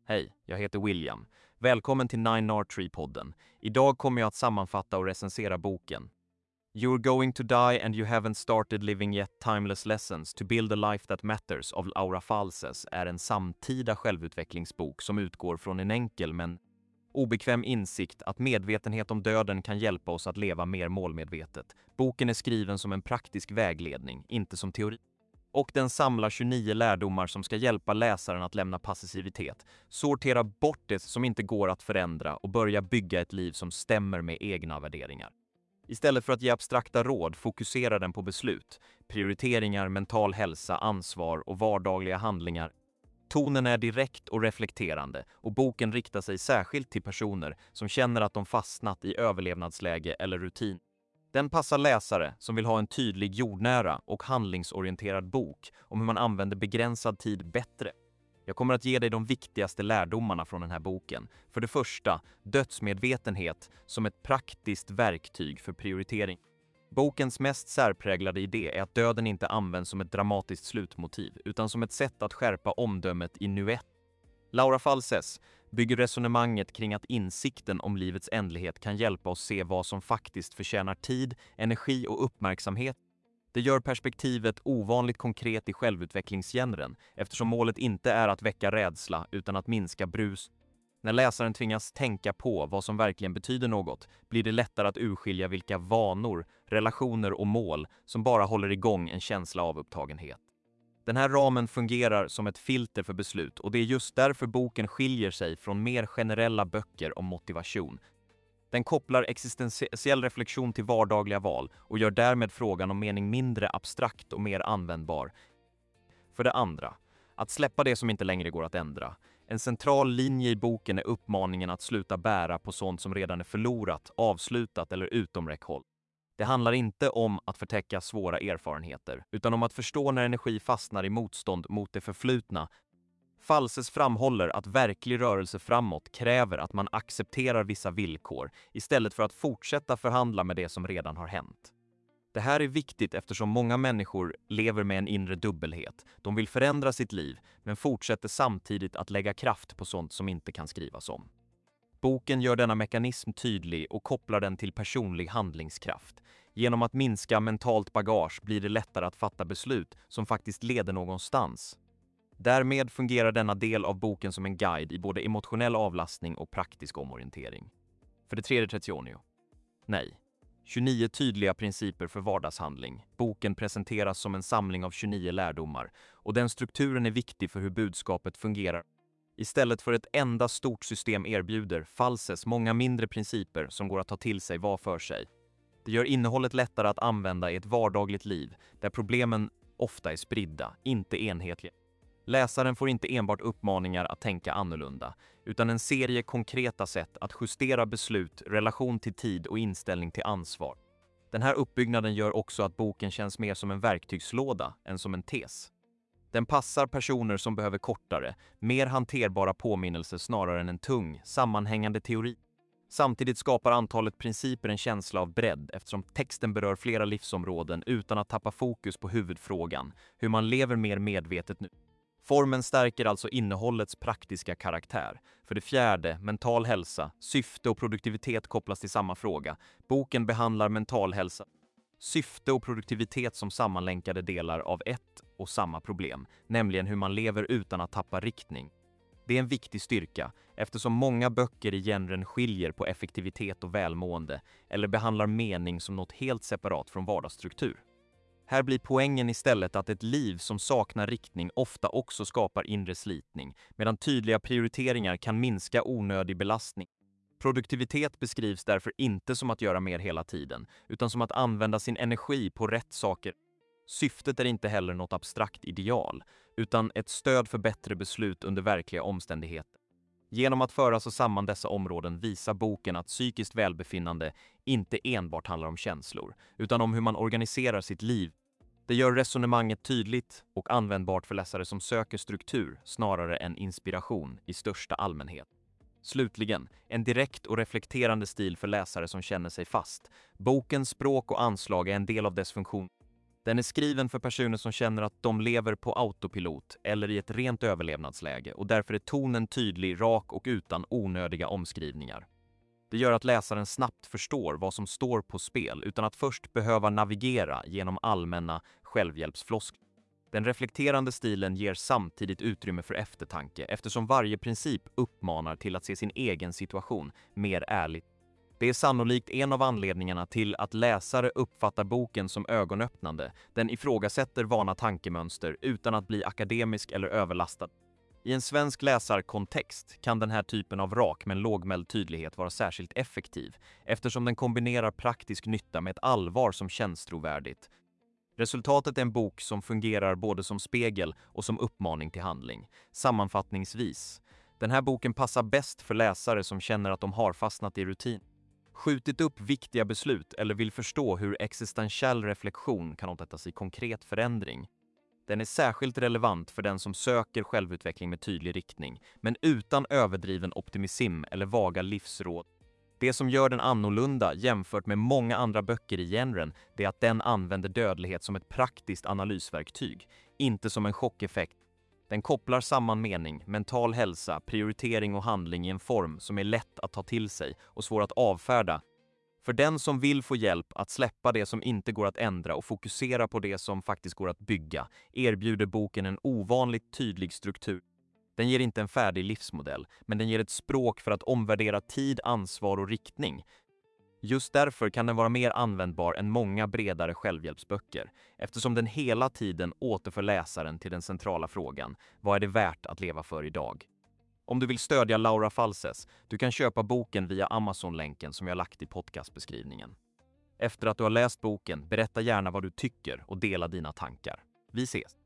Hej, jag heter William. Välkommen till 9R3-podden. Idag kommer jag att sammanfatta och recensera boken You're going to die and you haven't started living yet, timeless lessons to build a life that matters av Laura Falses är en samtida självutvecklingsbok som utgår från en enkel men obekväm insikt att medvetenhet om döden kan hjälpa oss att leva mer målmedvetet. Boken är skriven som en praktisk vägledning, inte som teori. Och den samlar 29 lärdomar som ska hjälpa läsaren att lämna passivitet, sortera bort det som inte går att förändra och börja bygga ett liv som stämmer med egna värderingar. Istället för att ge abstrakta råd fokuserar den på beslut, prioriteringar, mental hälsa, ansvar och vardagliga handlingar. Tonen är direkt och reflekterande och boken riktar sig särskilt till personer som känner att de fastnat i överlevnadsläge eller rutin. Den passar läsare som vill ha en tydlig, jordnära och handlingsorienterad bok om hur man använder begränsad tid bättre. Jag kommer att ge dig de viktigaste lärdomarna från den här boken. För det första, dödsmedvetenhet som ett praktiskt verktyg för prioritering. Bokens mest särpräglade idé är att döden inte används som ett dramatiskt slutmotiv utan som ett sätt att skärpa omdömet i nuet. Laura Falses bygger resonemanget kring att insikten om livets ändlighet kan hjälpa oss se vad som faktiskt förtjänar tid, energi och uppmärksamhet. Det gör perspektivet ovanligt konkret i självutvecklingsgenren eftersom målet inte är att väcka rädsla utan att minska brus. När läsaren tvingas tänka på vad som verkligen betyder något blir det lättare att urskilja vilka vanor, relationer och mål som bara håller igång en känsla av upptagenhet. Den här ramen fungerar som ett filter för beslut och det är just därför boken skiljer sig från mer generella böcker om motivation. Den kopplar existentiell reflektion till vardagliga val och gör därmed frågan om mening mindre abstrakt och mer användbar. För det andra, att släppa det som inte längre går att ändra. En central linje i boken är uppmaningen att sluta bära på sånt som redan är förlorat, avslutat eller utom räckhåll. Det handlar inte om att förtäcka svåra erfarenheter, utan om att förstå när energi fastnar i motstånd mot det förflutna. Falses framhåller att verklig rörelse framåt kräver att man accepterar vissa villkor istället för att fortsätta förhandla med det som redan har hänt. Det här är viktigt eftersom många människor lever med en inre dubbelhet. De vill förändra sitt liv, men fortsätter samtidigt att lägga kraft på sånt som inte kan skrivas om. Boken gör denna mekanism tydlig och kopplar den till personlig handlingskraft. Genom att minska mentalt bagage blir det lättare att fatta beslut som faktiskt leder någonstans. Därmed fungerar denna del av boken som en guide i både emotionell avlastning och praktisk omorientering. För det tredje, Tretionio. Nej. 29 tydliga principer för vardagshandling. Boken presenteras som en samling av 29 lärdomar och den strukturen är viktig för hur budskapet fungerar. Istället för ett enda stort system erbjuder Falses många mindre principer som går att ta till sig var för sig. Det gör innehållet lättare att använda i ett vardagligt liv där problemen ofta är spridda, inte enhetliga. Läsaren får inte enbart uppmaningar att tänka annorlunda, utan en serie konkreta sätt att justera beslut, relation till tid och inställning till ansvar. Den här uppbyggnaden gör också att boken känns mer som en verktygslåda än som en tes. Den passar personer som behöver kortare, mer hanterbara påminnelser snarare än en tung, sammanhängande teori. Samtidigt skapar antalet principer en känsla av bredd eftersom texten berör flera livsområden utan att tappa fokus på huvudfrågan, hur man lever mer medvetet nu. Formen stärker alltså innehållets praktiska karaktär. För det fjärde, mental hälsa, syfte och produktivitet kopplas till samma fråga. Boken behandlar mental hälsa, syfte och produktivitet som sammanlänkade delar av ett och samma problem, nämligen hur man lever utan att tappa riktning. Det är en viktig styrka eftersom många böcker i genren skiljer på effektivitet och välmående eller behandlar mening som något helt separat från vardagsstruktur. Här blir poängen istället att ett liv som saknar riktning ofta också skapar inre slitning, medan tydliga prioriteringar kan minska onödig belastning. Produktivitet beskrivs därför inte som att göra mer hela tiden, utan som att använda sin energi på rätt saker. Syftet är inte heller något abstrakt ideal, utan ett stöd för bättre beslut under verkliga omständigheter. Genom att föra så samman dessa områden visar boken att psykiskt välbefinnande inte enbart handlar om känslor, utan om hur man organiserar sitt liv. Det gör resonemanget tydligt och användbart för läsare som söker struktur snarare än inspiration i största allmänhet. Slutligen, en direkt och reflekterande stil för läsare som känner sig fast. Bokens språk och anslag är en del av dess funktion. Den är skriven för personer som känner att de lever på autopilot eller i ett rent överlevnadsläge och därför är tonen tydlig, rak och utan onödiga omskrivningar. Det gör att läsaren snabbt förstår vad som står på spel utan att först behöva navigera genom allmänna självhjälpsfloskler. Den reflekterande stilen ger samtidigt utrymme för eftertanke eftersom varje princip uppmanar till att se sin egen situation mer ärligt. Det är sannolikt en av anledningarna till att läsare uppfattar boken som ögonöppnande. Den ifrågasätter vana tankemönster utan att bli akademisk eller överlastad. I en svensk läsarkontext kan den här typen av rak men lågmäld tydlighet vara särskilt effektiv eftersom den kombinerar praktisk nytta med ett allvar som känns trovärdigt. Resultatet är en bok som fungerar både som spegel och som uppmaning till handling. Sammanfattningsvis, den här boken passar bäst för läsare som känner att de har fastnat i rutin, skjutit upp viktiga beslut eller vill förstå hur existentiell reflektion kan omsättas i konkret förändring. Den är särskilt relevant för den som söker självutveckling med tydlig riktning, men utan överdriven optimism eller vaga livsråd. Det som gör den annorlunda jämfört med många andra böcker i genren är att den använder dödlighet som ett praktiskt analysverktyg, inte som en chockeffekt. Den kopplar samman mening, mental hälsa, prioritering och handling i en form som är lätt att ta till sig och svår att avfärda. För den som vill få hjälp att släppa det som inte går att ändra och fokusera på det som faktiskt går att bygga, erbjuder boken en ovanligt tydlig struktur. Den ger inte en färdig livsmodell, men den ger ett språk för att omvärdera tid, ansvar och riktning. Just därför kan den vara mer användbar än många bredare självhjälpsböcker, eftersom den hela tiden återför läsaren till den centrala frågan: vad är det värt att leva för idag? Om du vill stödja Laura Falses, du kan köpa boken via Amazon-länken som jag lagt i podcastbeskrivningen. Efter att du har läst boken, berätta gärna vad du tycker och dela dina tankar. Vi ses!